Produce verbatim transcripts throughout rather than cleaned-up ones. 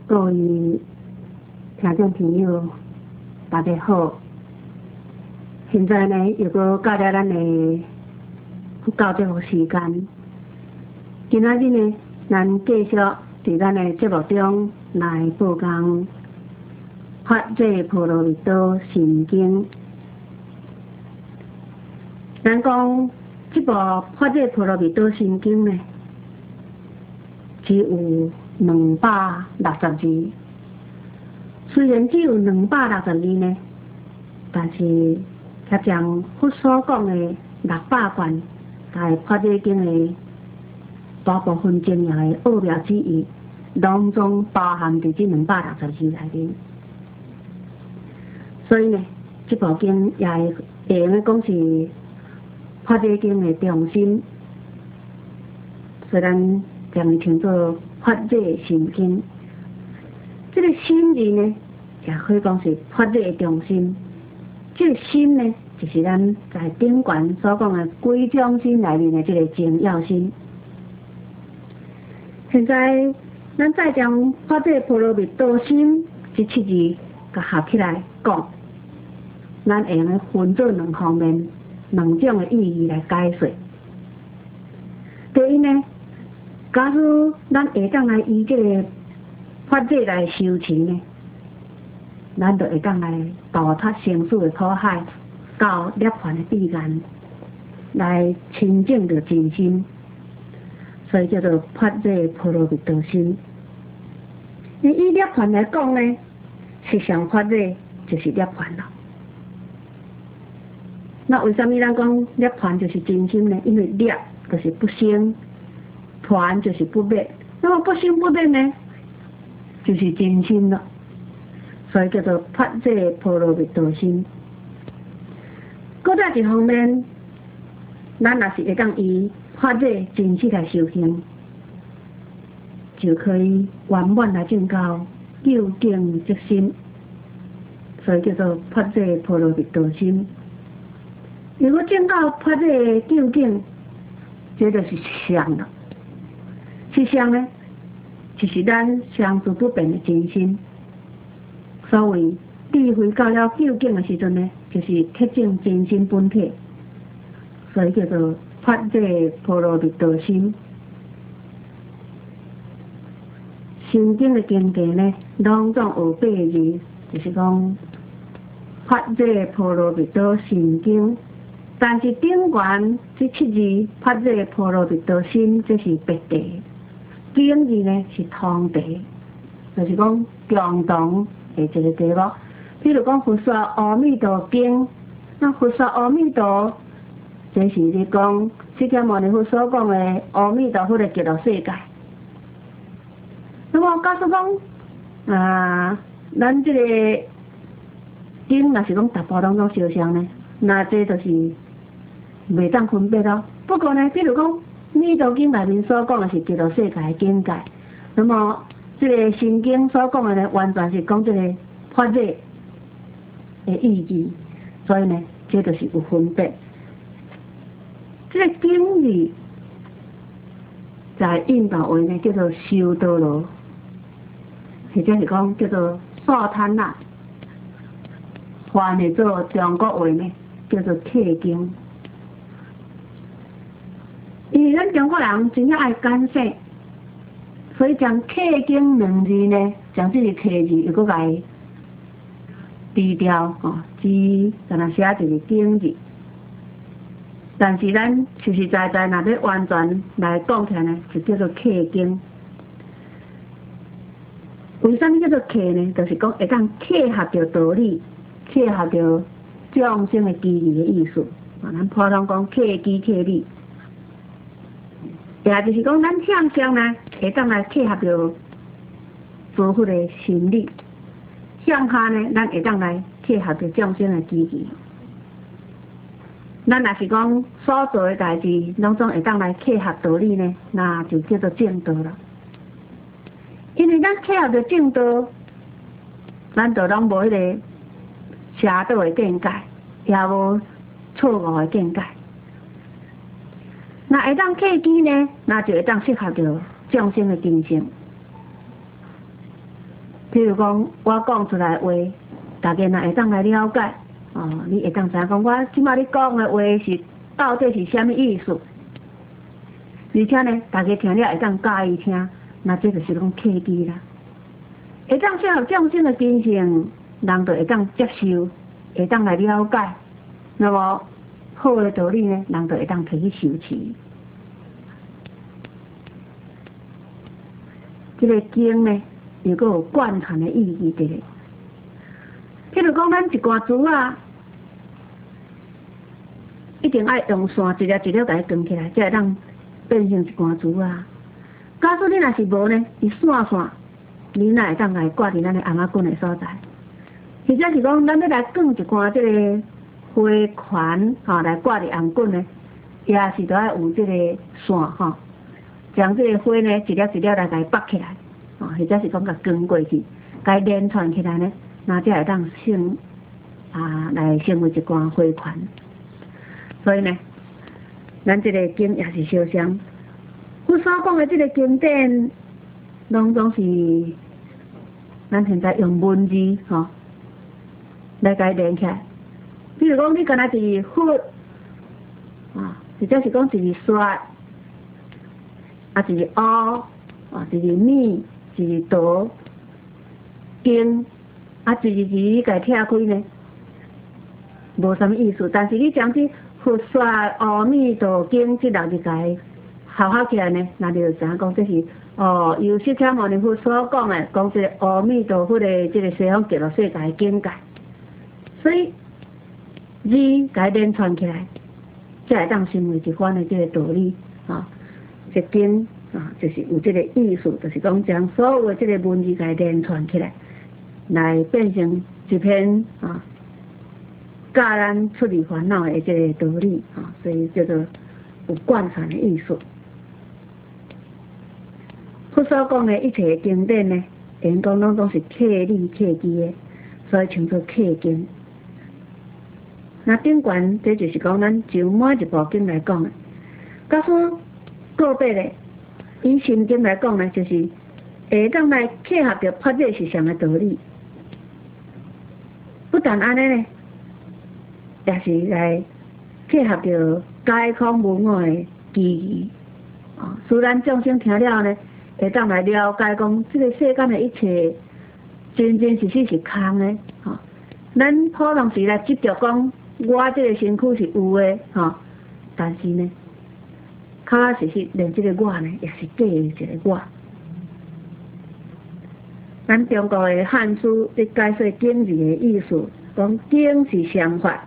各位听众朋友，大家好！现在呢，又搁到了咱的到这个时间。今仔日呢，咱继续伫咱的节目中来播讲《法界波罗蜜多心经》。咱讲这部《法界波罗蜜多心经》呢，只有两百六十字。虽然只有两百六十字呢，但是却将佛所讲的六百卷在《法界经》的大部分重要的奥妙之意，拢总包含伫这两百六十字内面。所以呢，这部经也会会用讲是《法界经》的中心，所以咱将伊称作《法界心经》。这个心字呢，也可以讲是法界的中心。这个心呢，就是咱在顶悬所讲的几种心内面的这个重要心。现在咱再将法界波罗蜜多心这七字甲合起来讲，咱会用分做两方面、两种的意义来解说。第一呢，假如咱会当来依这个法界来修持呢，咱就会当来度脱生死的苦海，到涅槃的彼岸，来亲近着真心，所以叫做法界波罗蜜多心。以涅槃来讲呢，实相法界就是涅槃了。那为什么咱讲涅槃就是真心呢？因为涅就是不生，槃就是不灭。那么不生不灭呢，就是真心了。所以叫做法界波罗蜜多心。搁在一方面，咱若是会当以法界真实来修行，就可以圆满来证到究竟即心，所以叫做法界波罗蜜多心。如果证到法界究竟，这就是相了。实相呢，就是咱相处不变的真心。所谓智慧到了究竟的时阵呢，就是彻证真心本体，所以叫做法界波罗蜜多心。心经的经典呢，拢总有八字，就是讲法界波罗蜜多心经。但是顶悬这七字法界波罗蜜多心，这是别题，经字呢是通题，就是讲共同的一个题目。比如讲《佛说阿弥陀经》，那《佛说阿弥陀》这是咧讲释迦牟尼佛所讲的阿弥陀佛的极乐世界。那么假使讲啊，咱这个经若是讲大部当中相像呢，那这就是袂当分别咯。不过呢，比如讲《弥陀经》内面所讲的是极乐世界的境界，那么这个心经所讲的呢，完全是讲这个法界的意义，所以呢，这就是有分别。这个经字在印度话呢叫做修多罗，或者是讲叫做萨坦那，翻译做中国话呢叫做契经。因为咱中国人真正爱简写，所以将契经两字呢，将这个契字又搁来低调哦，只敢若写一个经字。但是咱实实在在若要完全来讲起来呢，就叫做契经。为什么叫做契呢？就是讲会当契合着道理，契合着众生的机理的意思。啊，咱普通讲契机契理。也就是讲，咱向上呢，会当来契合着诸佛的心理；向下呢，咱会当来契合着众生的机理。咱若是讲所做的代志，拢总会当来契合道理呢，那就叫做正道了。因为咱契合着正道，咱就拢无迄个邪道的见解，也无错误的见解。那会当契机呢，那就会当适合着众生的精神。 譬如讲，我讲出来话，大家若会当来了解，哦，你会当知影讲，我即马你讲的话是到底是啥物意思？而且呢，大家听了会当介意听，那这就是讲契机啦。会当适合众生的精神，人就会当接受，会当来了解。那么好的道理呢，人就会当提去受持。这个经呢，又阁有贯穿的意义伫咧。譬如讲，咱一罐珠啊，一定爱用线一粒一粒甲伊绑起来，才会当变成一罐珠啊。假使你若是无呢，伊线线，你哪会当来挂伫咱的红仔棍的所在？或者是讲，咱要来卷一罐这个花环，吼，来挂伫红棍呢，也是都要有这个线，吼。将这个花呢，一粒一粒来甲伊绑起来，哦，或者是讲甲卷过去，甲伊连串起来呢，那才会当成啊来成为一罐花环。所以呢，咱这个经也是相像，我所讲的这个经典，拢总是咱现在用文字吼、哦、来甲伊连起来。比如讲，你敢若是佛啊，或者是讲一字刷。啊，一个乌，啊，一个米，一个刀，经，啊，一字字你家拆开呢，无啥物意思。但是你将这佛说阿弥陀经这六字家合合起来呢，那就知影讲这是哦，由释迦牟尼佛所讲的，讲这个阿弥陀佛的这个西方极乐世界的境界。所以字家连串起来，才会当成为一番的这个道理啊。这经啊，就是有这个意思，就是讲将所有的这个文字给连串起来，来变成一篇啊，教咱出离烦恼的这个道理啊，所以叫做有贯穿的意思。佛所讲的一切经典呢，因讲拢总是契理契机的，所以称作契经。那顶悬这就是讲咱就每一部经来讲的，假使个别的，以心经来讲呢，就是会当来契合着发展实相的道理。不但安尼呢，也是来契合着解空无我的机义。啊，使咱众生听了呢，会当来了解讲，这个世间的一切真真实实是空的。啊，咱普通时来执着讲，我这个身躯是有的，哈，但是呢。确确实实，连这个我呢，也是假的一个我。咱中国的汉书在解说经字的意思，讲经是想法，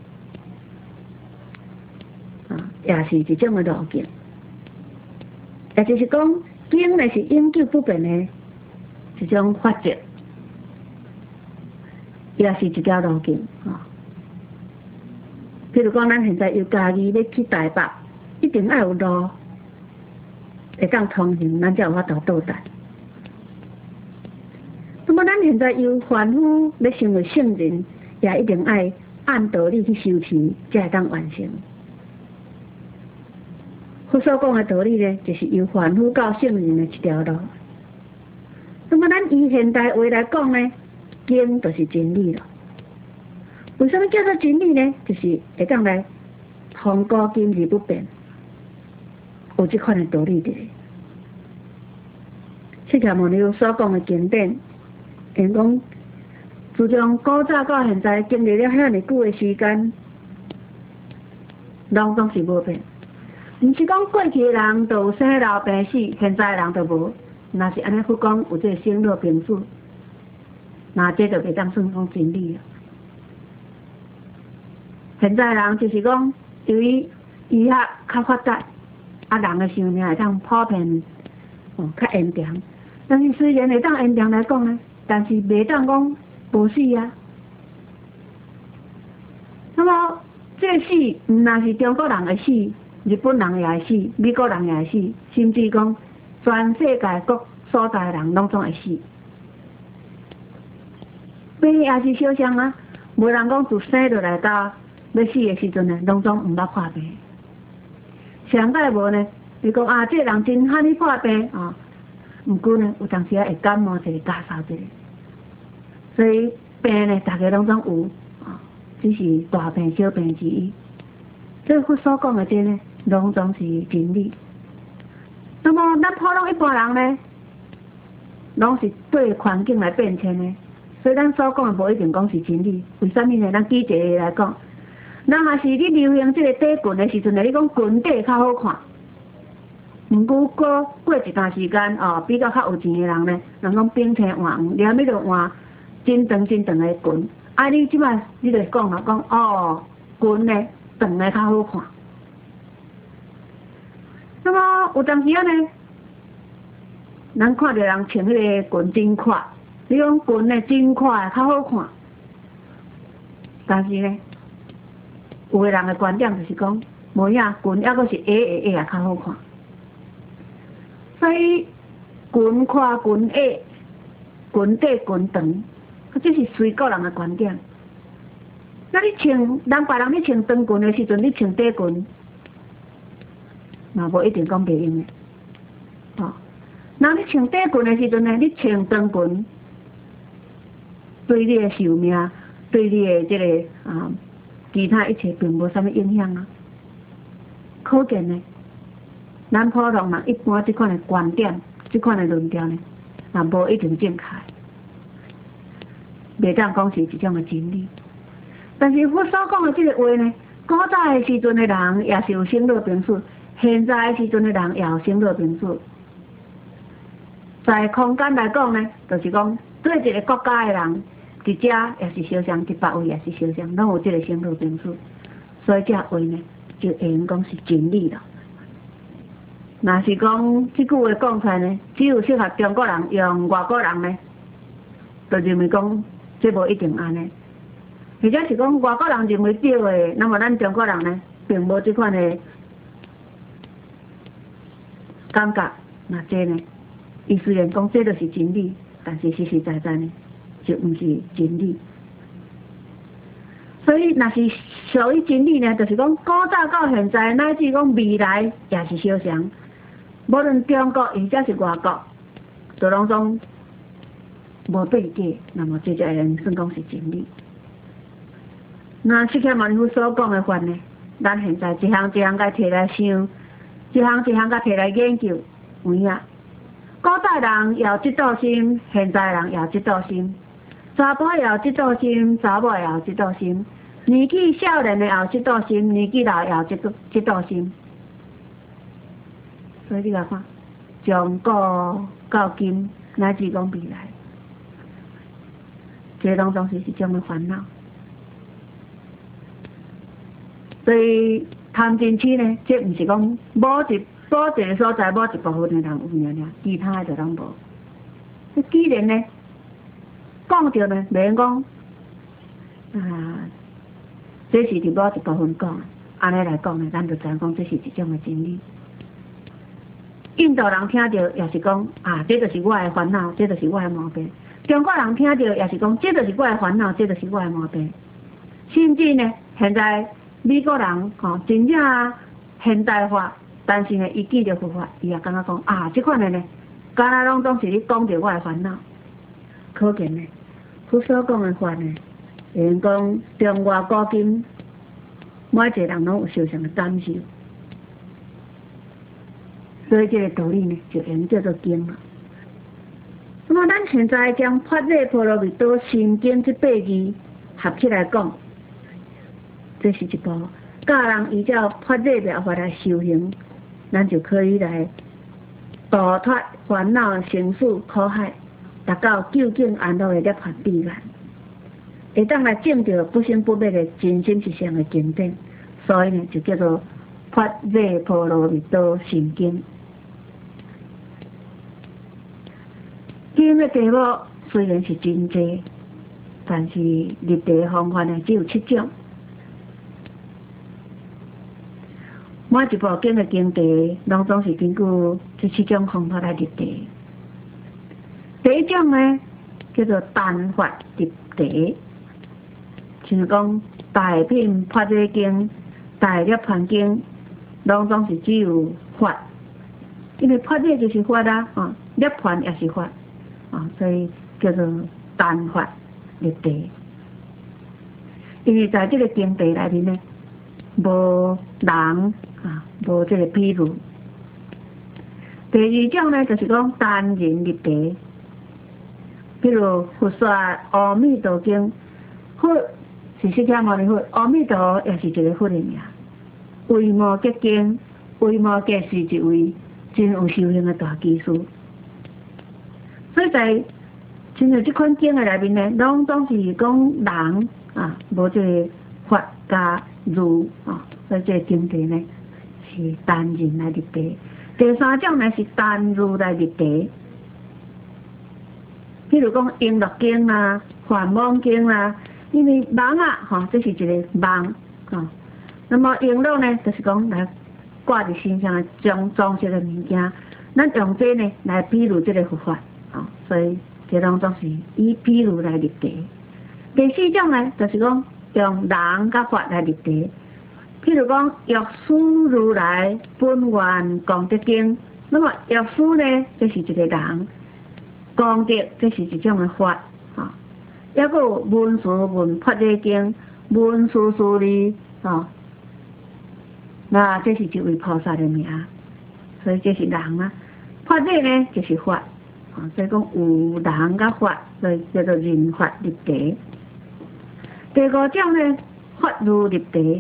啊，也是一种的路径。也就是讲，经呢是永久不变的一种法则，也是一条路径啊。譬如讲，咱现在由嘉义要去台北。一定要有路，会当通行，咱才有法度到达。那么，咱现在由凡夫要成为圣人，也一定要按道理去修持，才会当完成。佛所讲的道理呢，就是由凡夫到圣人的一条路。那么，咱以现代话来讲呢，经就是真理了。为什么叫做真理呢？就是会当来通过今日不变。有这款的道理的，释迦牟尼佛所讲的经典，因讲自从古早到现在，经历了遐尼久的时间，拢总是无变。毋是讲过去的人都有生老病死，现在的人都无。若是安尼，佛讲有这个生老病死，那这就袂当算讲真理了。现在的人就是讲，由于医学较发达。啊，人的寿命会当普遍哦较延长，但是虽然会当延长来讲呢，但是袂当讲无死啊。那么这个死，毋但是中国人会死，日本人也会死，美国人也会死，甚至讲全世界各所在的人拢总会死。病也是小相啊，无人讲自生落来到要死的时阵呢，拢总毋捌破病。上届无呢，你讲啊，这个人真罕去破病啊，毋过呢，有当时啊会感冒一个咳嗽一个， 所以病呢，大家拢总有啊，只是大病小病之一。所以佛所讲的这呢，拢总是真理。那么咱普通一般人呢，拢是对环境来变迁的，所以咱所讲的无一定讲是真理。为什么呢？咱举一个来讲，咱若是你流行这个底裙的时阵呢，你讲裙底较好看。毋过过过一段时间哦，比较较有钱的人呢，人讲冰青换黄，连迄落换真长真长的裙。啊，你即摆你就讲啦，讲哦，裙呢长的较好看。那么有当时啊呢，咱看到人穿迄个裙真快，你讲裙呢真快较好看，但是呢，有个人的观点就是讲，无影裙抑阁是矮矮矮啊较好看。所以裙宽裙矮，裙底裙长，这是随个人的观点。那你穿人别人你穿长裙的时阵，你穿底裙，嘛无一定讲袂用的。哦，那你穿底裙的时阵呢，你穿长裙，对你的寿命，对你的这个啊其他一切并无啥物影响啊。可见呢。咱普通人一般这款的观点、这款的论调呢，也无一定正确，袂当讲是一种的真理。但是我所讲的这个话呢，古早的时阵的人也是有生老病死，现在的时阵的人也有生老病死。在空间来讲呢，就是讲对一个国家的人，一遮也是相像，一别位也是相像，拢有这个生老病死，所以这话呢，就会用讲是真理了。若是讲这句话讲出来呢，只有适合中国人用，外国人呢，就认为讲这无一定安尼。或者是讲外国人认为对的，那么咱中国人呢，并无这款的感觉。那这呢，伊虽然讲这就是真理，但是实实在在呢，就毋是真理。所以，若是属于真理呢，就是讲古早到现在，乃至讲未来也是相像。无论中国或者是外国，都拢总无变假，那么这才能算讲是真理。那释迦牟尼佛所讲的法呢，咱现在一项一项甲摕来想，一项一项甲摕来研究，有影。古代人也有嫉妒心，现在人也有嫉妒心，查甫也有嫉妒心，查某也有嫉妒心，年纪少年的也有嫉妒心，年纪老也有嫉妒嫉妒心。所以你来看，从古到今，乃至讲未来，这拢总是一种的烦恼。所以贪嗔痴呢，这毋是讲某一某一个所在某一部分的人有尔尔，其他的就拢无。既然呢，讲着呢，袂用讲啊，这是伫某一部分讲，安尼来讲呢，咱就知影讲这是一种的真理。印度人听到也是讲啊，这就是我的烦恼，这就是我的毛病。中国人听到也是讲，这就是我的烦恼，这就是我的毛病。甚至呢，现在美国人吼、哦、真正现代化，但是呢，伊见到佛法，伊也感觉讲啊，这款的呢，敢若拢总是你讲着我的烦恼。可见呢，佛所讲的法呢，会用讲中外古今，每一个人拢有相同的感受。所以这个道理呢，就用叫做经了。那么咱现在将《法热波罗蜜多心经》这八字合起来讲，这是一部教人依照法热妙法来修行，咱就可以来度脱烦恼、生死、苦海，达到究竟安乐的涅槃彼岸，会当来证到不生不灭的真心实相的经典。所以呢，就叫做《法热波罗蜜多心经》。经的题目虽然是真多，但是入地的方法呢只有七种。每一部经的经题，拢总是根据这七种方法来入地。第一种呢叫做单法入地，像讲《大品法热经》、《大涅槃经》，拢总是只有法，因为法热就是法啦，啊，涅槃也是法。啊，所以叫做单法。 立地，因为在这个经地内面呢，无人啊，无这个譬如。第二种呢，就是讲单人立地，比如佛说《阿弥陀经》，佛是释迦牟尼佛，阿弥陀也是一个佛的名。维摩诘经，维摩诘是一位真有修行的大技师。所以在亲像这款经的内面呢，拢总是讲人啊，无这个法加儒啊，所以这个经地呢是单人来立地。第三种呢是单儒来立地，比如讲璎珞经啦、梵网经啦，因为网啊，哈，这是一个网啊。那么璎珞呢，就是讲来挂在身上的装装饰的物件，咱用这呢来比喻这个佛法啊，所以这拢总是以比喻来立地。第四种呢，就是讲用人甲法来立地。譬如讲药师如来本愿功德经，那么药师呢，这是一个人，功德这是一种的法啊。还有文殊文法界经，文殊师利啊，那这是一位菩萨的名，所以这是人啊。法界呢就是法啊，所以讲有人甲法，所以叫做人法立地。第五种呢，法如立地。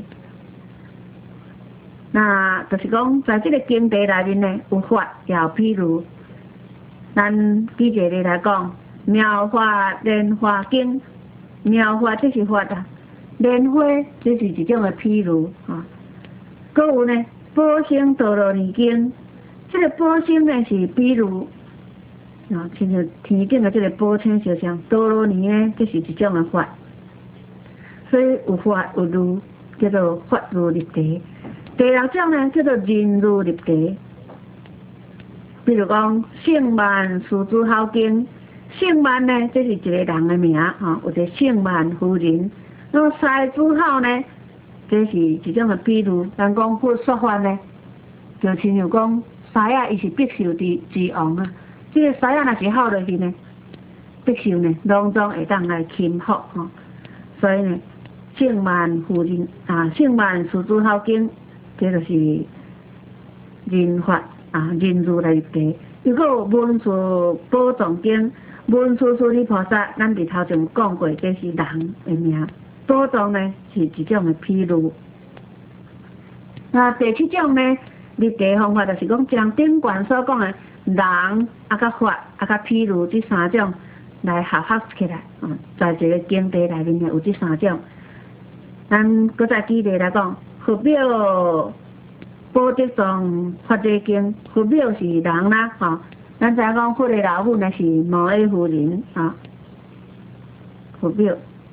那就是讲，在这个经地内面呢，有法也有譬如，咱举一个例来讲，妙法莲华经，妙法这是法啊，莲花这是一种的譬如啊。还有呢，宝生陀罗尼经，这个宝生呢是比如啊，亲像天顶的这个宝星就像陀罗尼呢，这是一种的法，所以有法有如，叫做法如立地。第六种呢，叫做人如立地。比如讲《圣曼殊诸好经》，圣曼呢，这是一个人的名啊，有一个圣曼夫人。那么塞诸好呢，这是一种的比喻。咱讲佛说法呢，就亲像讲狮啊，伊是百兽之之王啊。这个狮啊，若是好落去呢，百兽呢，拢总会当来钦服啊。所以呢，圣曼夫人啊，圣曼殊诸好经。这就是人法啊，人如来立地。如果文殊宝藏经，文殊师利菩萨，咱伫头前讲过，这是人的名。宝藏呢是一种的譬喻。那第七种呢，立地方法就是讲将顶悬所讲的人啊、甲法啊、甲譬喻这三种来合合起来啊，在一个经地内面有这三种。咱搁再举例来讲。佛表宝德藏法界经，佛表是人啦，哈，咱知影讲佛的老母呢是摩耶夫人啊，佛表。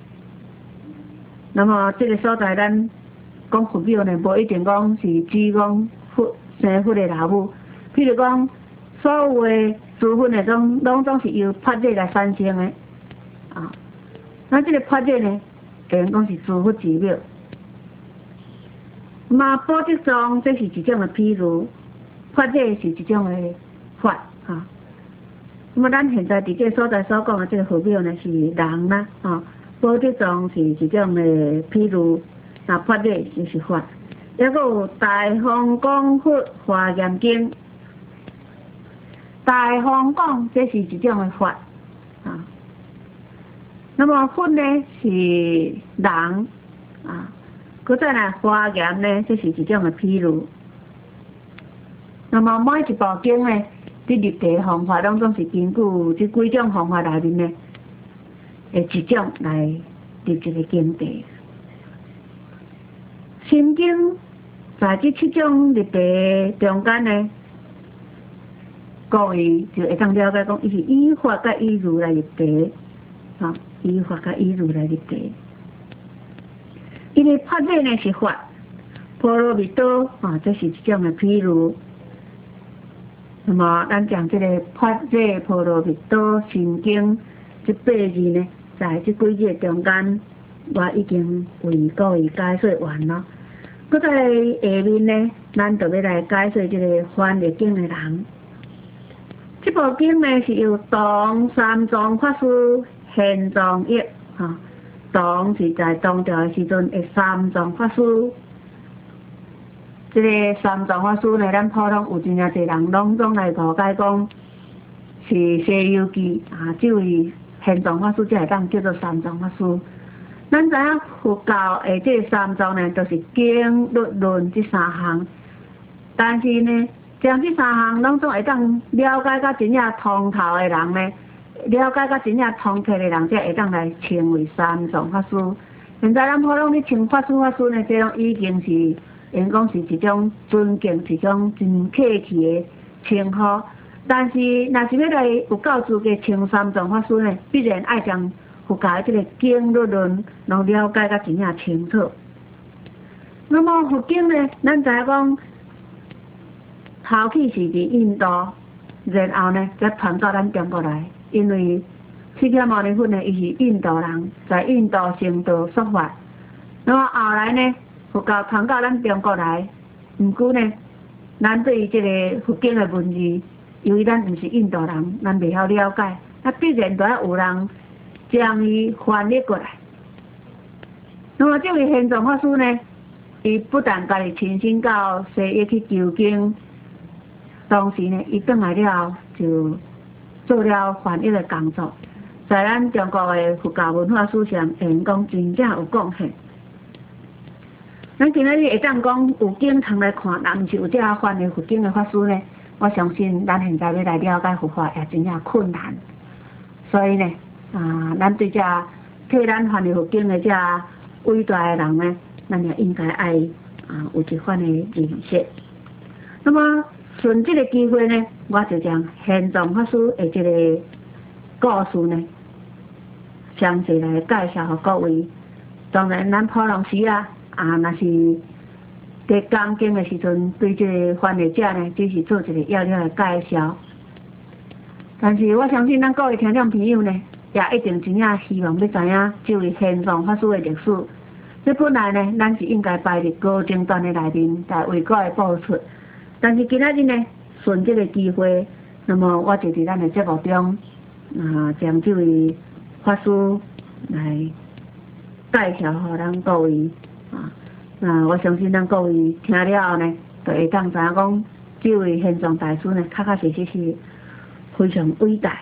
那么这个所在咱讲佛表呢，无一定讲是指讲佛生佛的老母，譬如讲所有的诸佛那种，拢总是由法界来产生的啊。那这个法界呢，可能讲是诸佛之庙。嘛，宝德藏这是一种的譬如，法界是一种的法啊。那么咱现在伫这个所在所讲的这个佛庙呢是人啦啊，宝德藏是一种的譬如，那法界就是法。还有大方广佛华严经，大方广这是一种的法啊。那么佛呢是人啊。搁再来华严呢，这是一种的譬如。那么每一部经呢，伫立地方法当中是根据这几种方法内面呢，诶一种来立这个经地。心经在这七种立地中间呢，故意就会当了解讲，伊是依法甲依如来立地，啊，依法甲依如来立地。因为法界呢是法，波罗蜜多啊，这是一种的譬如。那么，咱讲这个法界波罗蜜多心经这八字呢，在这几节中间，我已经为各位解说完了。搁在下面呢，咱就要来解说这个翻译经的人。这部经呢是由唐三藏法师现藏译哈，当是在当朝的时阵，会三藏法师。这个三藏法师呢，咱普通有真正侪人拢总来误解讲是《西游记》啊，这位玄奘法师才会当叫做三藏法师。咱知影佛教的这三藏呢，就是经、律、论这三项。但是呢，将这三项拢总会当了解到真正通透的人呢，了解到真正通彻的人，才会当来称为三藏法师。现在咱普通咧称法师法师呢，这种已经是因讲是一种尊敬，是一种真客气的称呼。但是，若是要来有够资格称三藏法师呢，必然爱将佛教的这个经律论，拢了解到真正清楚。那么佛经呢，咱知影讲，头起是伫印度，然后呢，才传到咱中国来。因为释迦牟尼佛呢，伊是印度人，在印度成道说法。那么后来呢，佛教传到咱中国来，毋过呢，咱对于这个佛经的文字，由于咱毋是印度人，咱袂晓了解，那必然都要有人将伊翻译过来。那么这位玄奘法师呢，伊不但家己亲身到西域去求经，当时呢，伊转来了后就做了翻译的工作，在咱中国的佛教文化史上，会讲真正有贡献。咱今仔日会当讲有经通来看，若毋是有这翻译佛经的法师呢，我相信咱现在要来了解佛法也真正困难。所以呢，啊，咱对这替咱翻译佛经的这伟大的人呢，咱也应该爱啊有一番的认识。那么顺这个机会呢，我就将玄奘法师的这个故事呢，详细来介绍给各位。当然，咱普通时啊，啊，若是在讲经的时阵，对这个翻译者呢，只是做一个要了的介绍。但是我相信咱各位听众朋友呢，也一定真正希望要知影这位玄奘法师的历史。这本来呢，咱是应该摆伫高精段的内面来为各位播出。但是今仔日呢，顺这个机会，那么我就伫咱的节目中，啊，将这位法师来介绍给咱各位啊。那我相信咱各位听了后呢，就会当知影讲，这位玄奘大师呢，确确实实是非常伟大。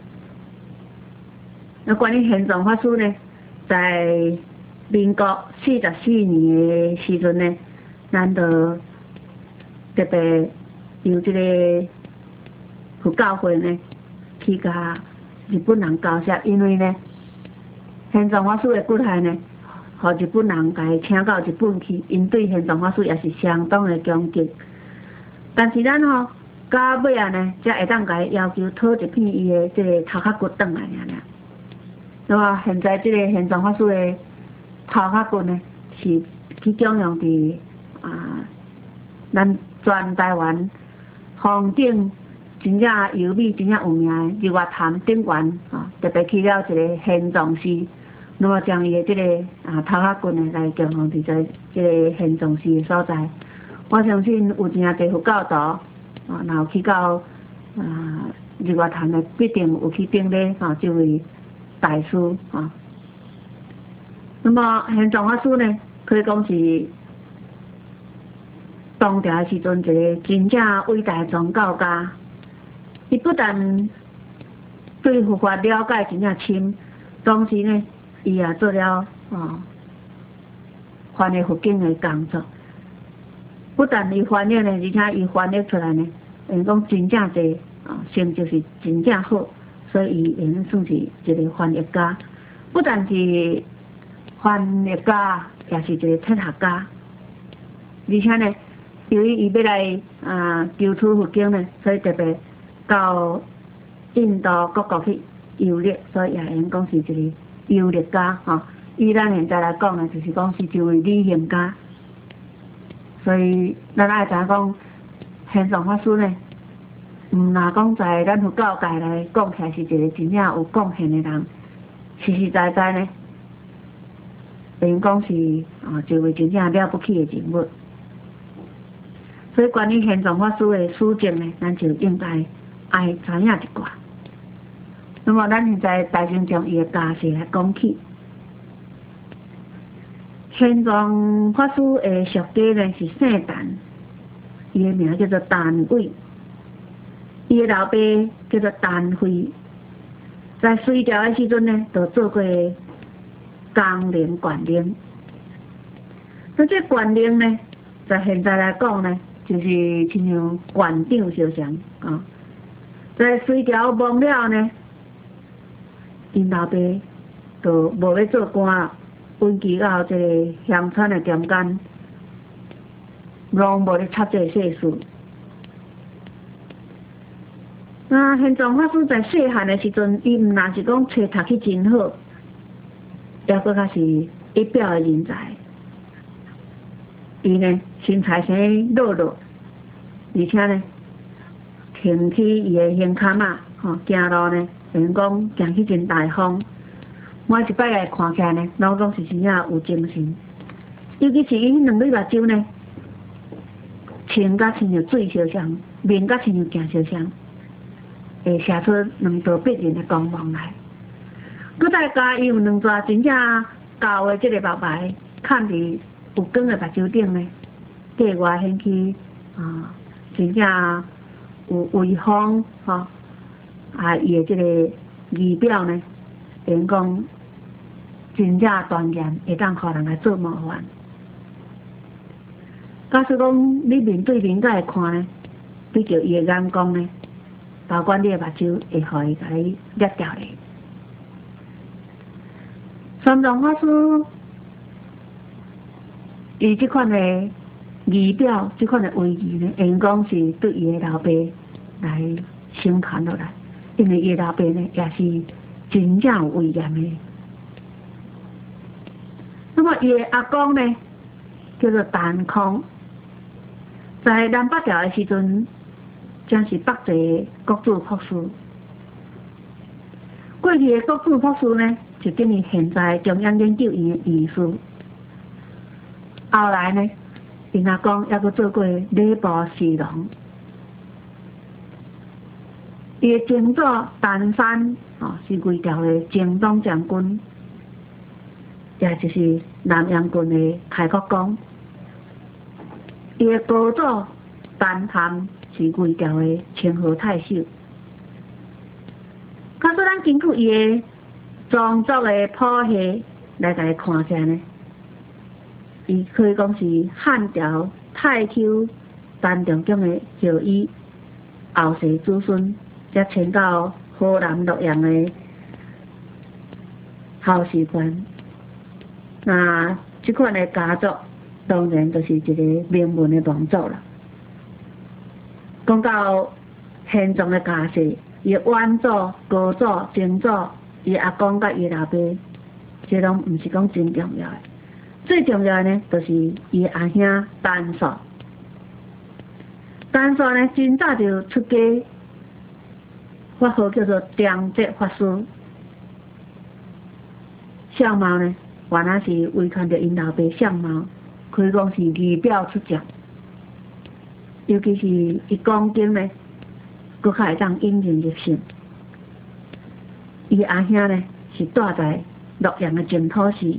那关于玄奘法师呢，在民国四十四年的时阵呢，咱就特别由这个佛教会呢去甲日本人交涉，因为呢，玄奘法师的骨骸呢，互日本人甲伊请到日本去，因对玄奘法师也是相当的恭敬。但是咱吼到尾啊呢，才会当甲伊要求讨一片伊的这个头壳骨转来尔尔。那么现在这个玄奘法师的头壳骨呢，是去供养伫啊咱全台湾风景真正优美、真正有名的日月潭顶悬啊，特别去了一个玄奘寺，那么将伊的这个啊头壳骨呢来供养伫在这个玄奘寺的所在。我相信有真正侪佛教徒啊，然后去到啊日月潭呢，必定有去顶礼啊这位大师啊。那么玄奘法师呢，可以讲是当朝的时阵一个真正伟大的宗教家。伊不但对佛法了解真正深，同时呢，伊也做了哦翻译佛经的工作。不但伊翻译呢，而且伊翻译出来呢，因讲真正侪啊成就是真正好，所以伊应算是一个翻译家。不但是翻译家，也是一个哲学家。而且呢，由于伊要来啊求取佛经呢，所以特别到印度各国去游历，所以也应讲是一个游历家吼。以咱现在来讲呢，就是讲是一位旅行家。所以咱爱知影讲，玄奘法师呢，毋若讲在咱佛教界来讲起来是一个真正有贡献的人，实实在在呢，应讲是啊一位真正了不起的人物。所以关于玄奘法师的事情呢，咱就应该爱知影一寡。那么咱现在大先将伊的家世来讲起。 玄奘法师的俗家呢是姓陈，伊的名叫做陈伟，伊的老爸叫做陈辉，在隋朝的时阵呢，就做过江陵县令。那这县令呢，在现在来讲呢，就是亲像县长相像啊。在隋朝亡了呢，因老爸就无要做官，运气到这个乡村的中间，拢无咧插这世事。那玄奘法师在细汉的时阵，伊毋但是讲册读去真好，也搁较是一表的人才。伊呢身材生落落，而且呢，挺起伊的胸坎仔，吼行路呢，人讲行起真大方。每一摆来看起来呢，拢讲是真正有精神。尤其是伊两对目睭呢，青甲亲像水相像，面甲亲像镜相像，会射出两道逼人的光芒来。佮再加伊有两撮真正厚的这个目白，看伫有光的目睭顶呢，格外显起啊，真正有威风吼。啊，伊的这个仪表呢，人讲真正庄严，会当互人来做模范。假使讲你面对面甲会看呢，比较伊的眼光呢，包括你的目睭会互伊甲你掠掉咧。三藏法师伊即款的仪表，即款的威仪呢，应讲是对伊的老爸来宣传落来，因为伊的老爸呢也是真正有威严的。那么伊的阿公呢，叫做陈康，在南北朝的时阵，正是北齐国主博士。过去的国主博士呢，就等于现在中央研究院的院士。后来呢，因阿公还阁做过礼部侍郎。伊的曾祖陈山哦，是魏朝的征东将军，也就是南阳郡的开国公。伊的高祖陈潭是魏朝的清河太守。假说咱根据伊的庄族的谱系来甲伊看下呢，伊可以讲是汉朝太丘陈仲景的后裔，后世子孙，才迁到河南洛阳的后士官。那这款的家族，当然就是一个名门的望族啦。讲到玄奘的家世，伊远祖、高祖、曾祖，伊阿公甲伊老爸，这拢毋是讲真重要的。最重要的呢，就是伊阿兄陈硕。陈硕呢，真早就出家，法号叫做张哲法师。相貌呢，原来是遗传着因老爸相貌，可以讲是仪表出众。尤其是伊讲经呢，佫较会当引人入胜。伊阿兄呢，是住在洛阳的净土寺。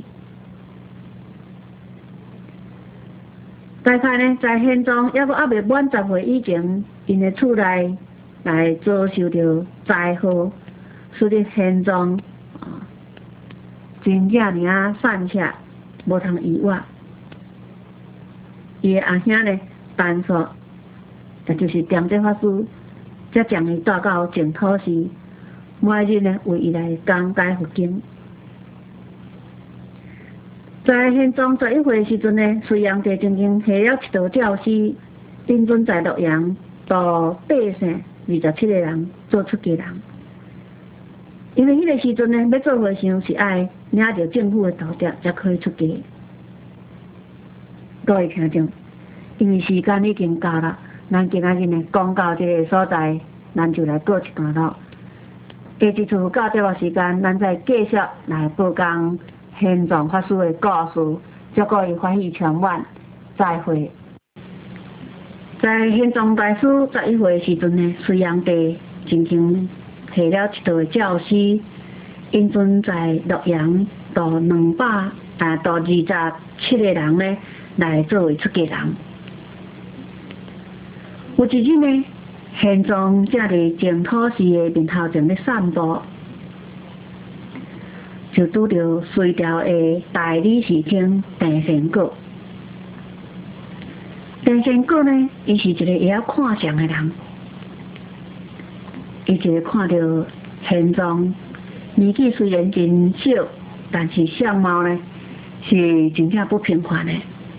大概呢，在玄奘还阁还未满十岁以前，因的厝内来遭受到灾祸，使得玄奘啊，真正尔散下，无通医活。伊的阿兄呢，陈硕，也就是张哲法师，才将伊带到净土寺，每日呢为伊来讲解佛经。在玄奘十一岁时阵呢，隋炀帝曾经下了一道诏书，允准在洛阳度百姓二十七个人做出家人。因为迄个时阵呢，要做和尚是爱领着政府的道德才可以出家。各位听众，因为时间已经到了，咱今仔日呢讲到这个所在，咱就来过一段落。下一次到这个时间，咱再继续来播讲玄奘法师的故事，祝各位欢喜充满，再会。在玄奘大师十一岁时阵呢，隋炀帝曾经下了一道的诏书，允准在洛阳度两百啊，到二十七个人呢来作为出家人。有一日呢，玄奘正伫净土寺的面头前咧散步，就拄着隋朝的大理寺卿郑成果。郑成果呢，伊是一个会晓看相的人，伊就看到玄奘年纪虽然真小，但是相貌呢是真正不平凡的。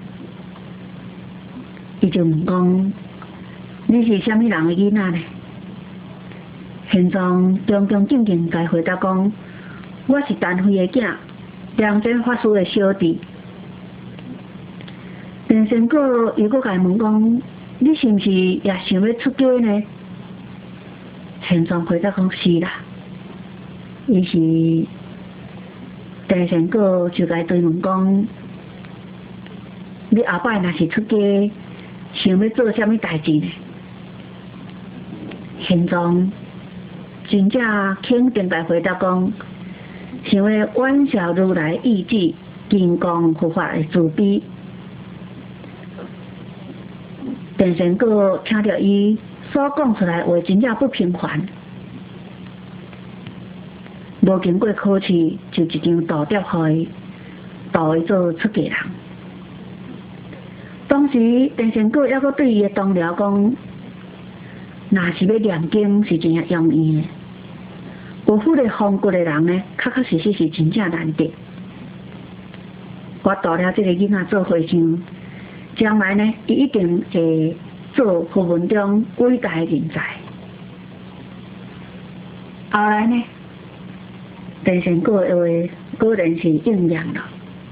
伊就问讲：你是虾米人的囡仔呢？玄奘恭恭敬敬甲回答讲：我是陈妃的囝，梁真法师的小弟。郑成果又搁甲问讲：你是毋是也想要出家呢？玄奘回答讲：是啦。于是郑成果就甲追问讲：你后摆若是出家，想要做啥物代志呢？玄奘真正肯定地回答讲：想要挽效如来意志，金刚护法的慈悲。郑成果听到伊所讲出来话，真正不平凡。无经过考试，就一张道牒互伊，道伊做出家人。当时郑成果还阁对伊的同僚讲：若是要念经，是真正容易的。有迄个风骨的人呢，确确实实是真正难得。我带了这个囡仔做和尚，将来呢，伊一定会做佛门中伟大的人才。后来呢，郑成果的话果然是应验了。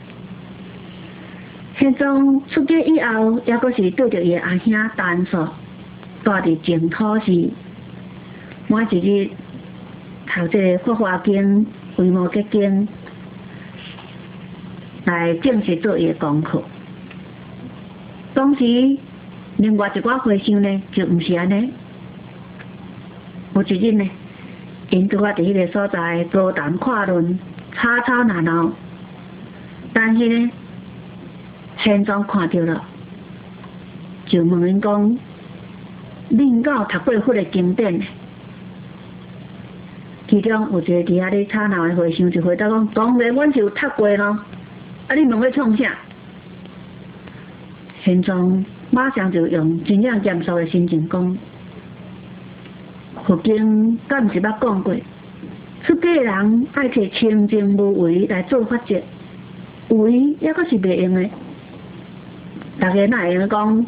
玄奘出家以后，还阁是对着伊的阿兄单数，住伫净土寺，每一日读这个《法华经》《维摩诘经》，来正式做伊的功课。当时另外一寡和尚呢，就毋是安尼。有一日呢，因拄啊伫迄个所在高谈阔论，吵吵闹闹，但是呢，玄奘看到了，就问因讲：恁敢有读过迄个经典呢？其中有一个伫遐咧吵闹的和尚就回答讲：当然，阮是有读过咯。啊，你问我创啥？玄奘马上就用真正严肃的心情讲：佛经敢毋是捌讲过，出家人爱摕清净无为来做法则，为还阁是袂用的。大家哪会用讲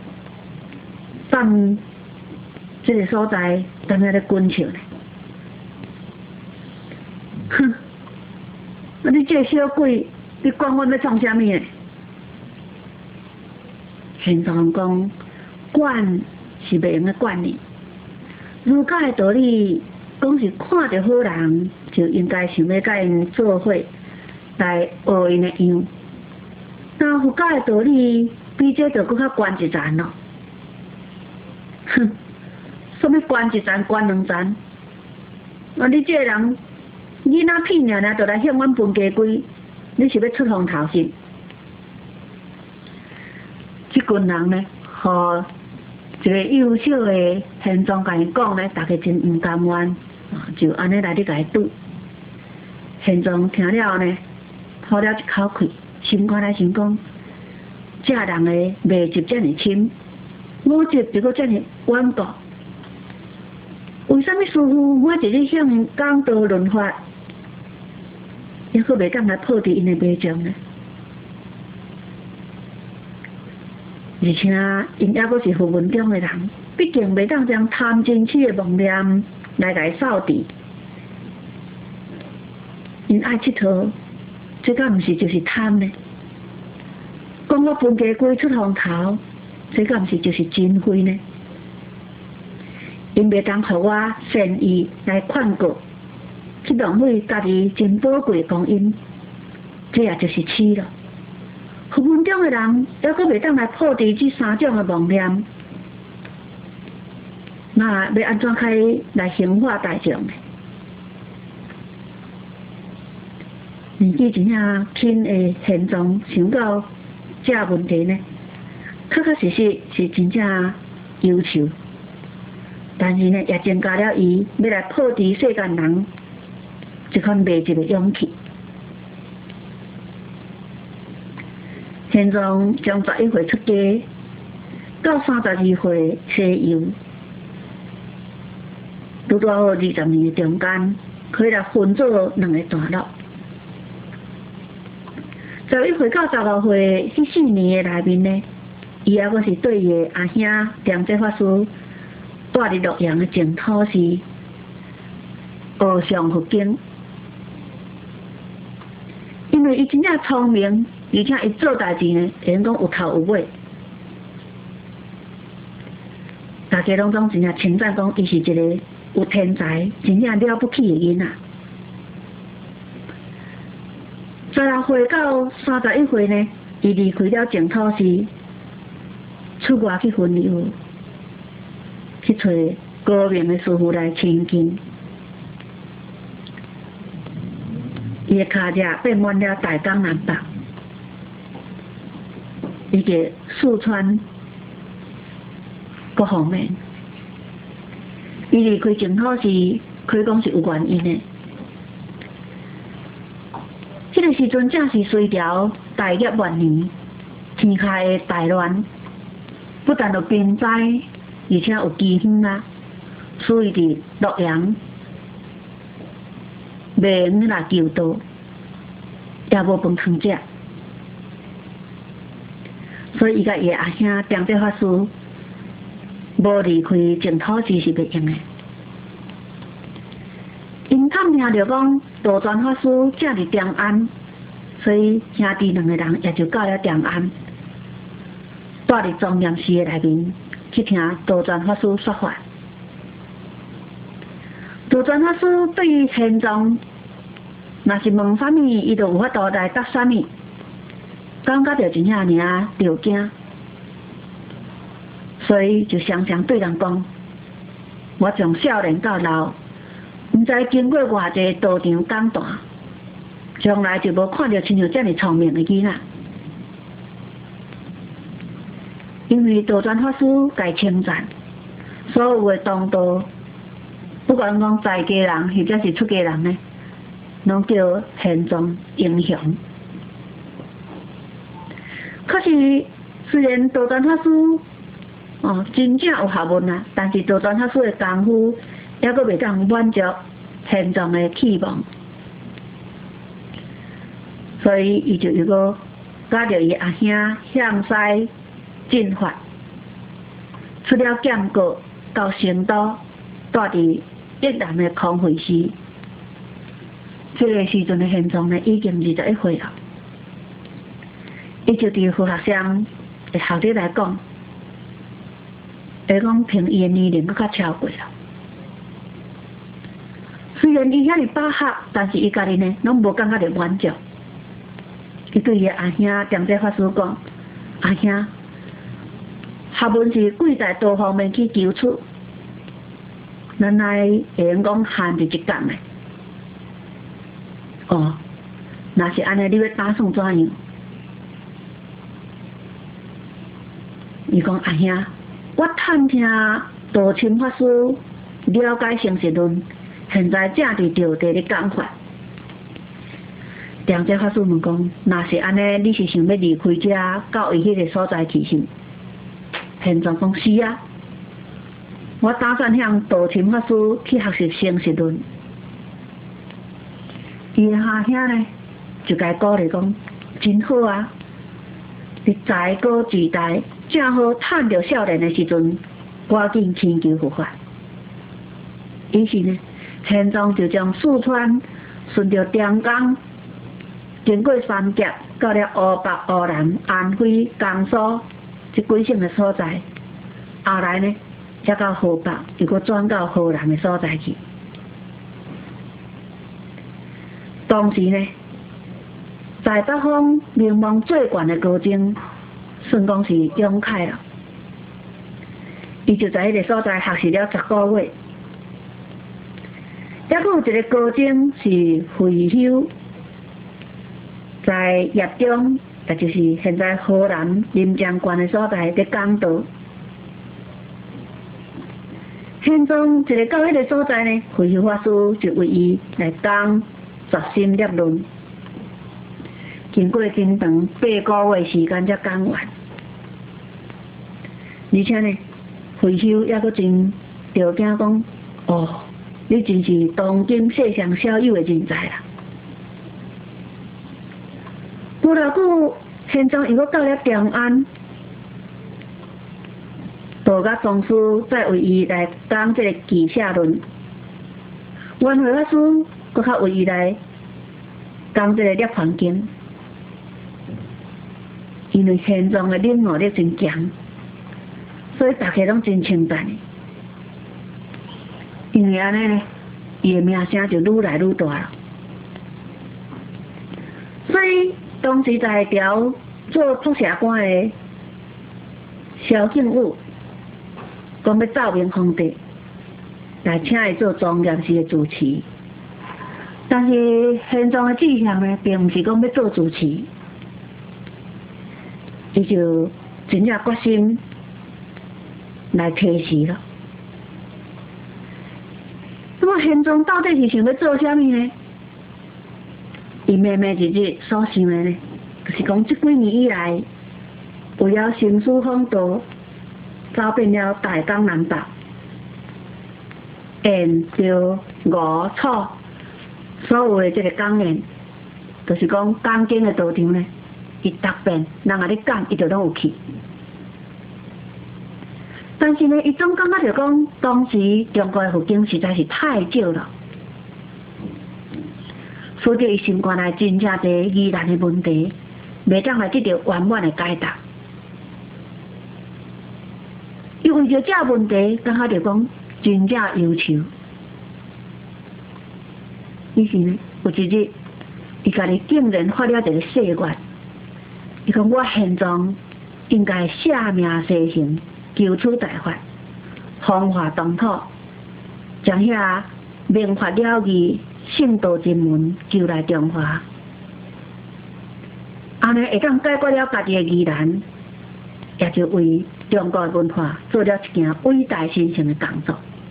放这个所在，踮遐咧滚笑呢？哼！啊，你这个小鬼，你管阮要创啥物呢？玄奘讲：管是袂用的管你。儒家的道理，讲是看到好人，就应该想要甲因做伙，来学因的样。那佛家的道理，比这就搁较悬一层咯。哼！什么悬一层，悬两层？啊，你这个人，囡仔屁尔尔，就来向阮分家规，你是要出风头是？这群人呢，和一个优秀的玄奘甲伊讲呢，大家真唔甘愿，就安尼来咧甲伊对。玄奘听了后呢，吐了一口气，心肝来想讲：这人的迷执这么深，我执就搁这么顽固，为什么师父每一日向因讲道论法，还阁袂当来破除因的迷障呢？而且因还阁是佛门中的人，毕竟袂当将贪嗔痴的妄念来甲伊扫除。因爱佚佗，这敢毋是就是贪呢？讲我分家规出风头，这敢毋是就是真慧呢？因袂当互我善意来劝告，去浪费家己真宝贵的光阴，这也就是痴了。佛门中的人，还阁袂当来破除这三种的妄念，那要安怎开来行化大众呢？ 年纪真正轻的现状想到这问题呢，确确实实是真正忧愁。但是呢，也增加了伊要来破除世间人一款未尽的勇气。现状从十一岁出家，到三十二岁西游，拄拄好二十年的中间，可以来分做两个段落。十一岁到十五岁迄四年的内面呢，伊还阁是对伊的阿兄梁济法师住伫洛阳的净土寺学上佛经。因为伊真正聪明，而且伊做代志呢，会用讲有头有尾，大家拢总真正称赞讲伊是一个有天才、真正了不起的囡仔。十六岁到三十一岁呢，伊离开了净土寺，出外去巡游，去找高明的师傅来亲近。伊的脚迹遍满了大江南北，伊个四川各方面，伊离开净土寺，可以讲是有原因的。迄个时阵正是隋朝大业元年，天下的大乱，不但有兵灾，而且有饥荒啊，所以伫洛阳袂用来求道，也无饭通食，所以伊甲伊阿兄梁济法师无离开净土寺是袂用的。因探听着讲道传法师正伫长安，所以兄弟两个人也就到了长安，住伫庄严寺的内面去听道传法师说法。道传法师对于现状，若是问啥物，伊就有法度来答啥物，感觉着真正尔着惊，所以就常常对人讲：我从少年到老，毋知经过偌济道场讲段，从来就无看到亲像这么聪明的囡仔。因为道传法师该称赞，所有的同道，不管讲在家人或者是出家人呢，拢叫现状英雄。可是虽然道传法师哦真正有学问啊，但是道传法师的功夫还阁袂当满足现状的期望，所以伊就又阁甲着伊阿兄向西进发，出了剑阁到成都，住伫越南的匡惠寺。这个时阵的现状呢，已经二十一岁了。伊就伫佛学上的学者来讲，会讲凭伊的年龄佫较超过了。虽然伊遐尼饱学，但是伊家己呢，拢无感觉着满足。伊对伊阿兄梁济法师讲：阿兄，学问是贵在多方面去求取，咱来会用讲限伫一讲的。哦，若是安尼，你要打算怎样？伊讲阿兄，我探听道清法师了解生死论，现在正伫着地咧讲法。梁济法师问讲，若是安尼，你是想要离开这，到伊迄个所在去是？现状讲是啊，我打算向道清法师去学习生死论。伊的下兄呢，就甲伊鼓励讲，真好啊！你在高时代，正好趁着少年的时阵，赶紧请求佛法。于是呢，现状就将四川顺着长江，经过三峡，到了湖北、湖南、安徽、江苏这几省的所在，后来呢，才到河北，又搁转到河南的所在去。当时呢，在北方名望最悬的高僧，算讲是永凯了。伊就在迄个所在学习了十个月。还佫有一个高僧是慧修， 在业中，也就是现在河南临江县的所在，伫讲道。宪宗一个到迄个所在呢，慧修法师就为伊来讲决心立论，经过真长八个月时间才讲完，而且呢，慧修也阁真着惊讲，哦，你真是当今世上少有的人才啦。无偌久，宪宗伊阁到了长安。道甲宗师再为伊来讲这个记下论，元慧法师搁较为伊来讲这个涅槃经，因为宪宗的领悟力真强，所以大家拢真称赞。因为安尼呢，伊的名声就愈来愈大了。所以当时在调做出社官的萧敬武。讲要奏明皇帝，来请伊做庄严寺的主持。但是宪宗的志向呢，并毋是讲要做主持，伊就真正决心来提示了。那么宪宗到底是想要做啥物呢？伊默默日日所想的呢，就是讲这几年以来，为了行书风道。走遍了大江南北，沿着五楚所有的这个讲言，就是讲讲经的道场呢，伊逐遍人甲你讲，伊就拢有去。但是呢，伊总感觉着讲，当时中国的佛经实在是太少了，所以伊心肝内真正侪疑难的问题，袂当来得到圆满的解答。伊为着这问题，感觉着讲真正忧愁。于是呢，有一日，伊家己竟然发了一个誓愿，伊讲我宪宗应该舍命实行，求取大法，风化东土，将遐明法了义、圣道真门救来中华。安尼会当解决了家己的疑难，也就为中国文化做了一件伟大神圣的工作。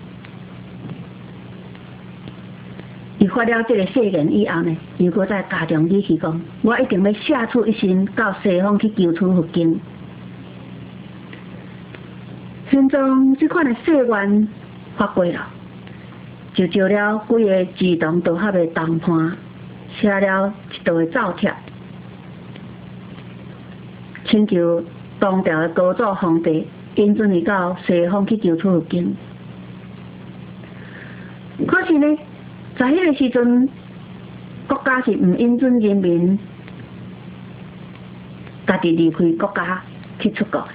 伊发了这个誓言以后呢，伊搁再加强语气讲：我一定要舍出一生到西方去求取佛经。宪宗这款的誓愿发过了，就招了几个志同道合的同伴，写了一道的奏帖，请求当朝的高祖皇帝引准伊到西方去求取佛经。可是呢，在迄个时阵，国家是唔允准人民家己离开国家去出国的。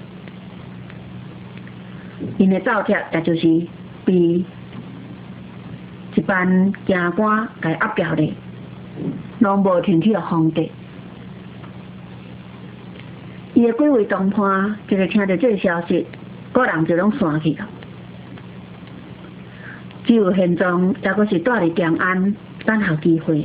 因的奏帖也就是被一班京官给压掉咧，拢无听去皇帝。伊的几位同伴就是听到这个消息，个人就拢散去了。只有宪宗也阁是住伫长安等候机会。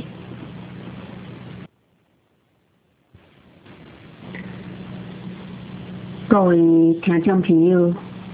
各位听众朋友，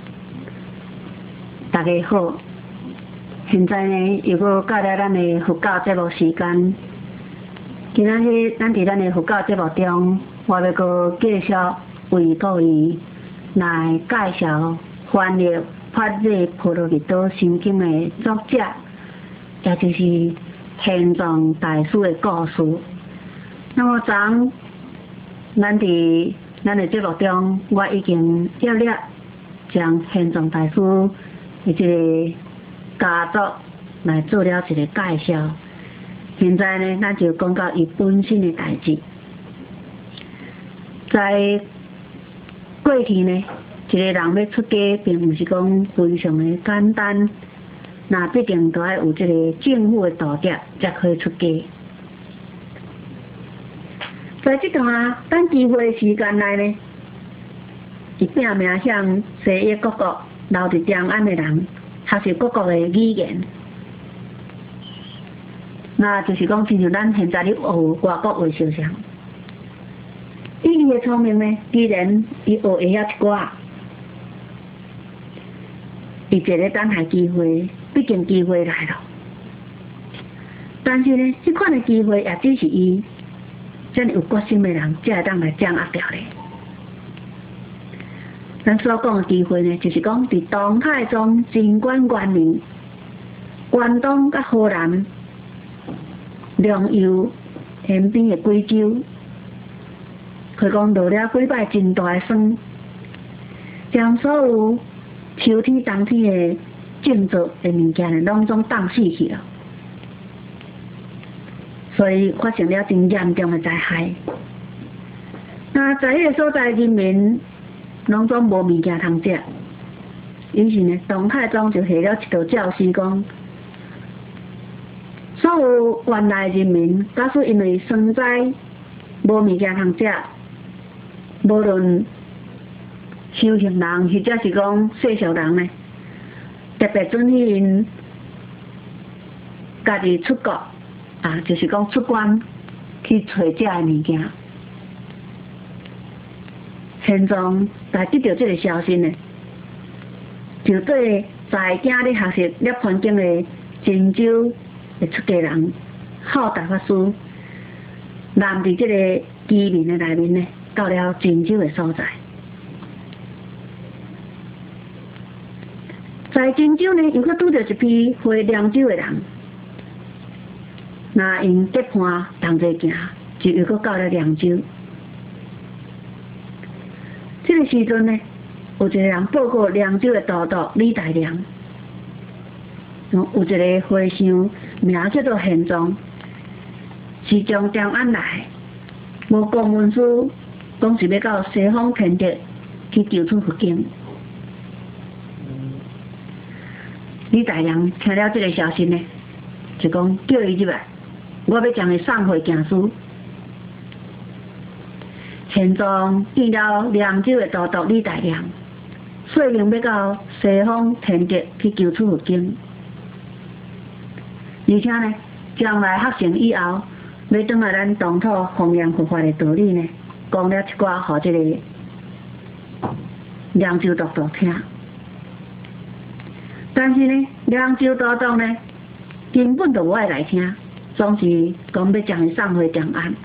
大家好！现在呢，又阁到了咱的佛教节目时间。今仔日咱伫咱的佛教节目中，我要阁介绍为各位来介绍翻译《法日婆罗蜜多心经》的作者，也就是宪宗大师的故事。那么，昨咱伫咱的节目中，我已经一一将宪宗大师的这个家族来做了一个介绍。现在呢，咱就讲到伊本身的代志。在过去呢，一个人要出家，并不是讲非常的简单，那必定都要有这个政府的道德才可以出家。在这段等机会的时间内呢，伊拼命向西域各国留伫长安的人学习各国的语言。 那就是讲，亲像咱现在咧学外国话相像。伊伊的聪明呢，既然伊学会晓一寡，伊一个等待机会，毕竟机会来了。但是呢，这款的机会也只是伊遮尔有决心的人才会当来掌握掉咧。咱所讲的机会呢，就是讲伫东海中贞观元年，关东甲河南、凉右沿边的贵州，可讲落了几摆真大的霜，将所有秋天、冬天的种植的物件呢，拢总冻死去了。所以发生了真严重的灾害。那在迄个所在人民拢总无物件通食，于是呢，东太宗就下了一道诏示讲，所有原来人民，假使因为霜灾无物件通食，无论修行人或者是讲世俗人呢，特别准许因家己出国。啊，就是讲出关去找这的物件。宪宗在得到这个消息呢，就对在京咧学习涅槃经的泉州的出家人浩大法师，南伫这个居民的内面呢，到了泉州的所在。在泉州呢，又搁拄到一批回凉州的人。那因结伴同齐行，就又搁到了凉州。这个时阵呢，有一个人报告凉州的都督李大良，有一个和尚名叫做宪宗，是从长安来，无公文书，讲是要到西方天竺去求出佛经。李大良听了这个消息呢，就讲叫伊入来。我要将伊送回京师。宪宗见了凉州的都督李大良，说明要到西方天竺去求出佛经，而且呢，将来学成以后，要转来咱东土弘扬佛法的道理呢，讲了一寡互这个凉州都督听。但是呢，凉州都督呢，根本就无爱来听。总是讲要将伊送回长安。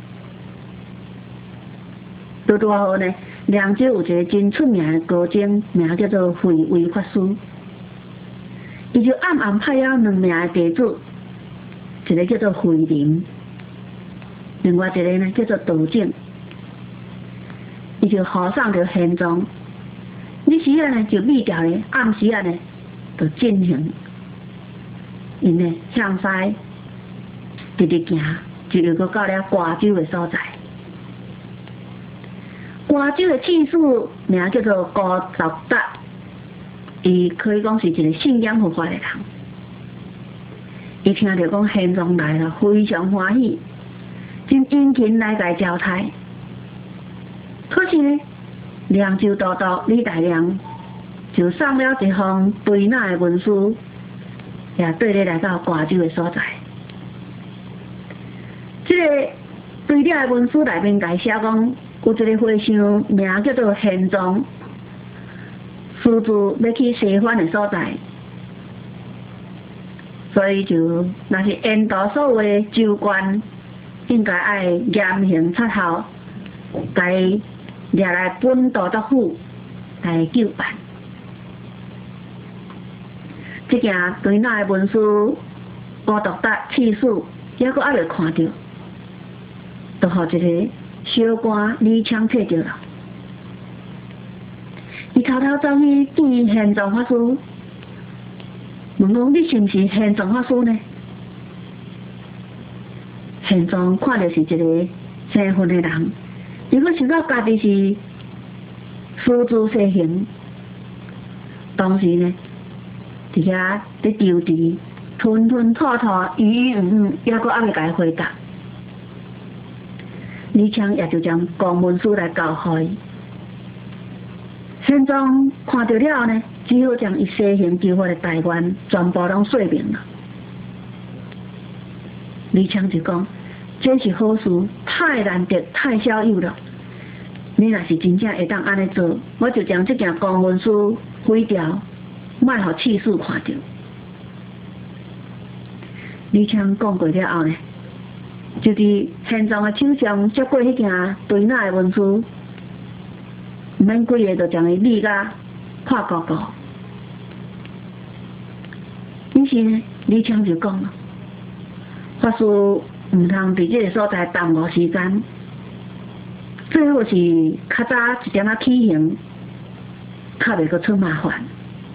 拄拄好呢，凉州有一个真出名的高僧，名叫做慧慧法师，伊就暗暗派了两名的弟子，一个叫做慧林，另外一个呢叫做道正。伊就护送着宪宗，日时啊呢就密调咧，暗时啊呢就进行，因呢向西。直直行，就又搁到了瓜州的所在。瓜州的刺史名叫做高道德，伊可以讲是一个信仰佛法的人。伊听到讲宪宗来了，非常欢喜，真殷勤来来招待。可是呢，凉州都督李大良就送了一封对那的文书，也对咧来到瓜州的所在。这个对了的文书内面解写讲，有一个和尚名叫做宪宗，私自要去西番的所在，所以就若是沿途所有的州官，应该爱严刑插后，该抓来本都督府来纠办。这件对那的文书，高督达刺史还阁还未看到。就互一个小官李强摕着了，伊偷偷走去见宪宗法师，问讲你是毋是宪宗法师呢？宪宗看到是一个生分的人，如果想到家己是私自实行，当时呢，伫遐伫纠缠，吞吞吐吐，语语唔唔，还阁还未甲伊回答。李强也就将公文书来交予伊。宪宗看到了呢，只好将伊西行求法的大愿全部拢说明了。 李强就讲，这是好事，太难得，太少有了。你若是真正会当安尼做，我就将这件公文书毁掉，莫互次数看到。李强讲过了后呢，就是现状的手上接过迄件堆那的文书，毋免规个就将伊理甲破糊糊。于是呢，李强就讲了，法师毋通伫这个所在耽误时间，最好是较早一点仔起行，较袂阁出麻烦。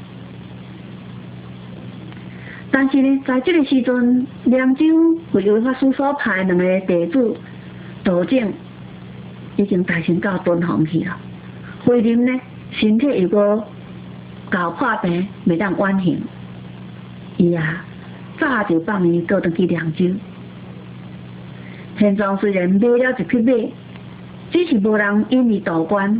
但是呢，在这个时阵，凉州为为法师所派两个弟子道正已经大成到敦煌去了。慧林呢，身体又阁搞破病，袂当远行，伊啊早就放伊倒转去凉州。现状虽然买了一匹马，只是无人引伊渡关。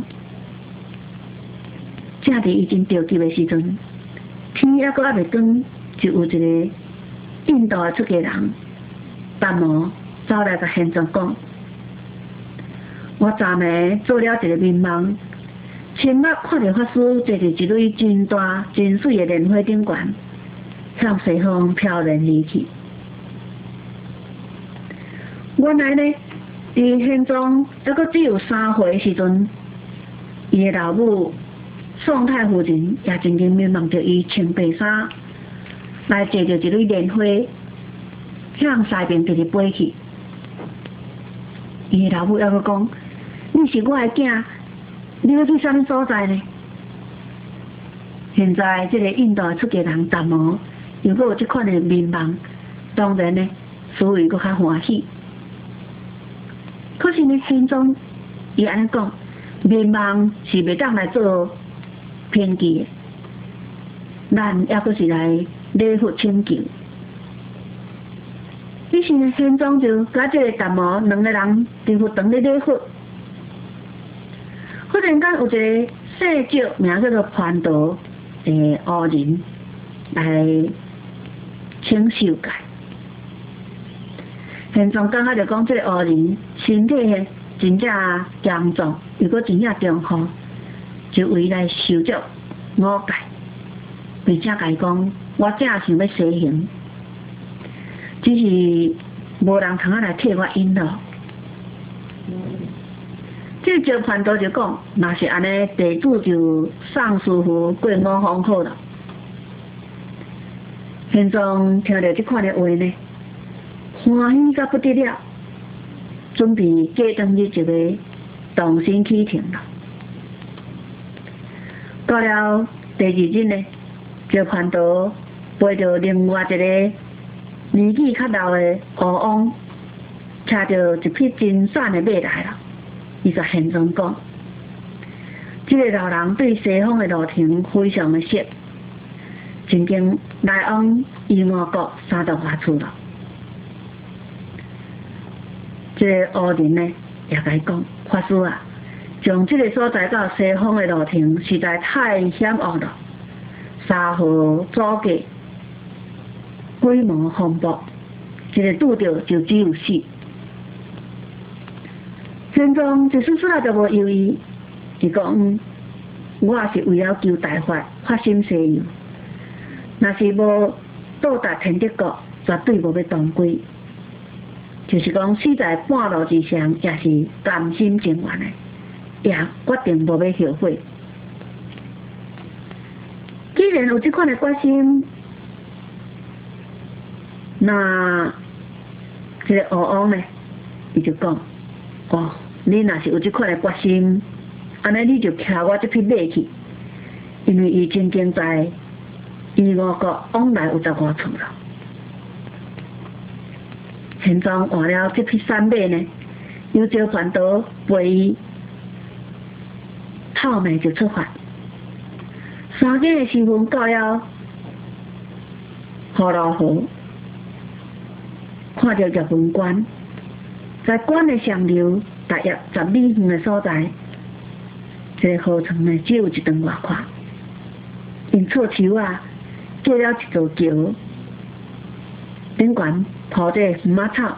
正伫伊真着急的时阵，天还阁还袂光。就有一个印度的出家人，达摩走来甲现状讲：我昨暝做了一个眠梦，亲眼看到法师坐伫一蕊真大、真水的莲花顶悬，向西方飘然离去。原来呢，伫现状还阁只有三岁的时阵，伊的老母宋太夫人也曾经眠梦着伊穿白衫。来坐着一蕊莲花，向西边直直飞去。伊老母还阁讲：你是我的囝，你要去啥物所在呢？现在这个印度的出家人达摩，如果有这款的眠梦，当然呢，思维阁较欢喜。可是呢，现状伊安尼讲，眠梦是袂当来做偏见的，咱抑阁是来礼佛请求。于是呢，现状就甲这个达摩两个人伫佛堂咧礼佛。忽然间有一个姓赵，名叫做潘道诶乌人来请受戒。现状感觉就讲这个乌人身体真正严重，又阁真正重好，就为来受足五戒，并且甲伊讲。我正想要西行，只是无人通来替我引导。这个潘道就讲，若是安尼，弟子就送师傅过五方好了。现状听到这款的话呢，欢喜到不得了，准备过当日就要动身启程了。到了第二日呢，这潘道陪着另外一个年纪较老的吴王，骑着一匹真瘦的马来了。伊就现状讲，这个老人对西方的路程非常的熟，曾经来往伊我国三十外处了。这个吴人呢，也甲伊讲，法师啊，从这个所在到西方的路程实在太险恶了，沙河阻隔。规模风暴，一个拄着就只有死。现状一丝丝仔就无犹豫，伊讲：我也是为了求大法，发心西游。若是无到达天德国，绝对无要当归。就是讲死在半路之上，也是甘心情愿的，也决定无要后悔。既然有这款的决心。那这个吴王呢，伊就讲：哦，你若是有这款的决心，安尼你就骑我这匹马去，因为伊曾经在伊我国往来有十外处了。现在换了这匹山马呢，由这潘道陪伊，透暝就出发。三更的时分到了河洛河。看到玉门关，在关的上流大约十里远的所在，这个河床呢只有一段外宽，因错树啊架了一座桥， 顶悬铺这胡麻草，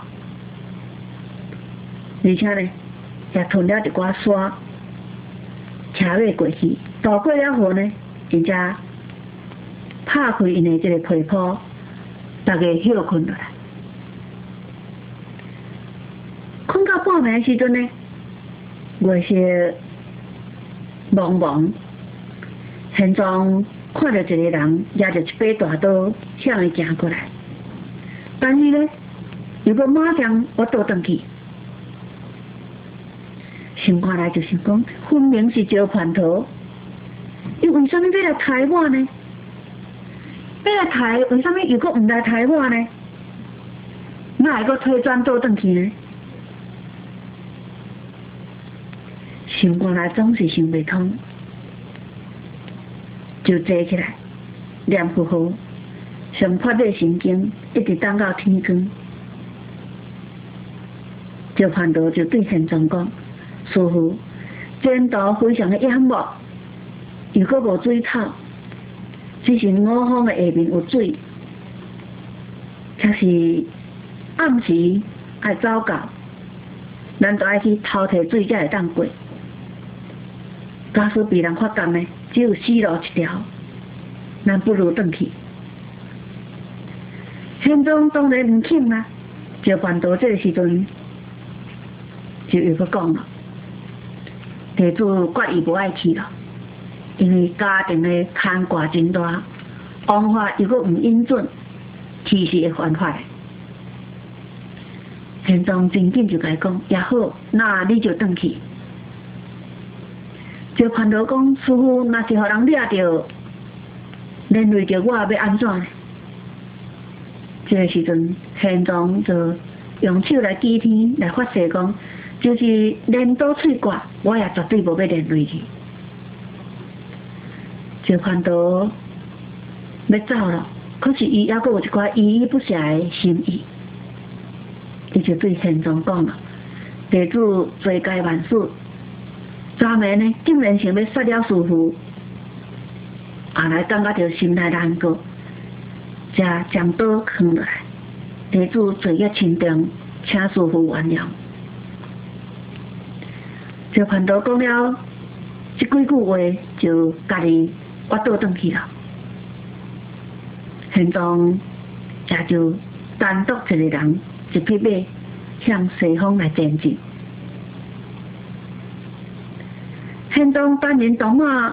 而且呢，也囤了一寡沙，车马过去，渡过了后呢，伊才拍开因的这个被铺，大家休困落来。困到半暝时阵呢，月色蒙蒙，现状看到一个人拿着一把大刀向伊行过来，但是呢，又要马上我倒转去。想看来就是讲，分明是招叛徒，伊为什么要来杀我呢？要来杀，为什么又搁唔来杀我呢？哪会搁推转倒转去呢？想过来总是想袂通，就坐起来，念佛号，上发热神经，一直等到天光。招叛徒就对县长讲：师父，前途非常的淹没，又搁无水草，只是五方的下面有水，却是暗时爱走到，咱都爱去偷摕水才会当过。假使被人发觉呢，只有死路一条，咱不如转去。县长当然唔肯啊，招叛徒这个时阵就又搁讲了，地主决意无爱去了，因为家庭的牵挂真大，王法又搁唔允准，其实会犯法。县长真紧就甲伊讲，也好，那你就转去。招叛徒讲：师父，若是互人掠着，连累着我要安怎呢？这个时阵，县长就用手来指天，来发誓讲，就是连刀碎刮，我也绝对无要连累去。招叛徒要走了，可是伊还阁有一寡依依不舍的心意，伊就对县长讲了：地主罪该万死。昨暝呢，竟然想要杀了师父，后来感觉到心内难过，才将刀放落来。地主罪孽深重，请师父原谅。招叛徒讲了这几句话，就家己我倒转去了。县长也就单独一个人，一匹马向西方来前进。县长单人独马，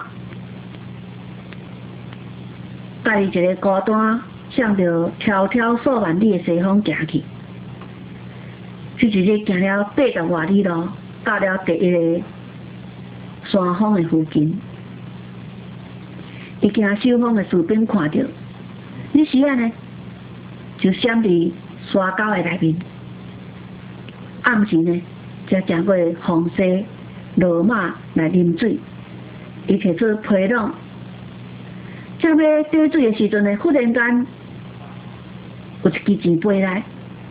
家己一个孤单向着迢迢数万里的西方行去。这一日行了八十外里路，到了第一个山峰的附近。伊惊守方的士兵看到，你时啊呢，就闪伫山沟的内面。暗时呢，才经过风势。落马来啉水，伊摕出皮囊，正要倒水的时阵呢，忽然间有一支钱飞来，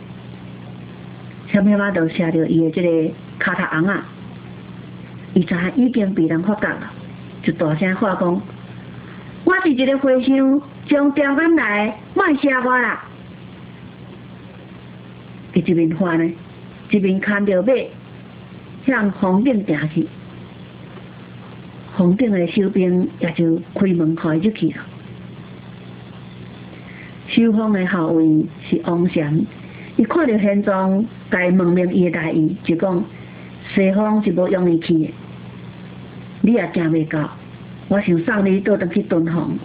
小尾巴就射到伊的这个骹头红啊，伊知影已经被人发觉了，就大声喊讲：我是一个和尚，从台湾来，莫射我啦！伊一面喊呢，一面牵着马。向峰顶行去，峰顶的守兵也就开门开入去了。守方的校尉是王禅，伊看到县长，该问明伊的大意，就讲西方是无容易去的，你也行袂到，我想送你倒转去敦煌。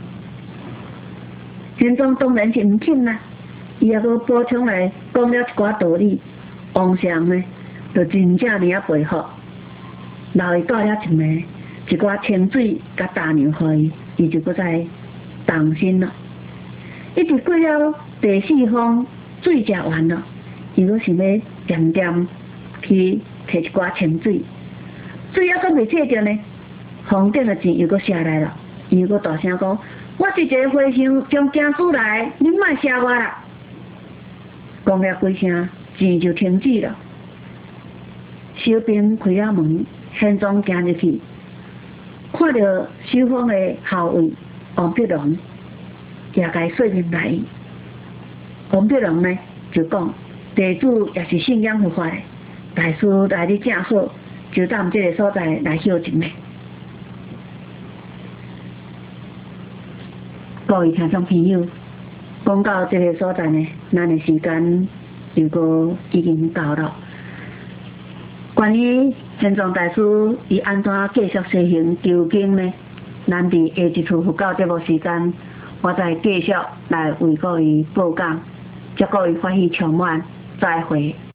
县长当然是唔肯啦，伊也阁补充来讲了一寡道理，王禅呢？就真正尔啊佩服，留伊带了一暝，一寡清水甲大牛互伊，伊就搁再动身了。一直过了第四峰，水食完了，伊搁想要点点去摕一寡清水，水还阁未摕着呢，峰顶的钱又搁下来了，伊又搁大声讲：我是一个和尚，从京师来，你莫射我啦！讲了几声，钱就停止了。守兵开了门，县长行入去，看到守方的校尉王必龙，也甲伊说明来意。 王德龙呢就讲，地主也是信仰佛法的，大师来得正好，就当这个所在来休静的。各位听众朋友，讲到这个所在呢，咱的时间就个已经到了。关于玄奘大师伊安怎继续修行究竟呢？咱伫下一次佛教节目时间，我再继续来为各位报讲，祝各位欢喜充满，再会。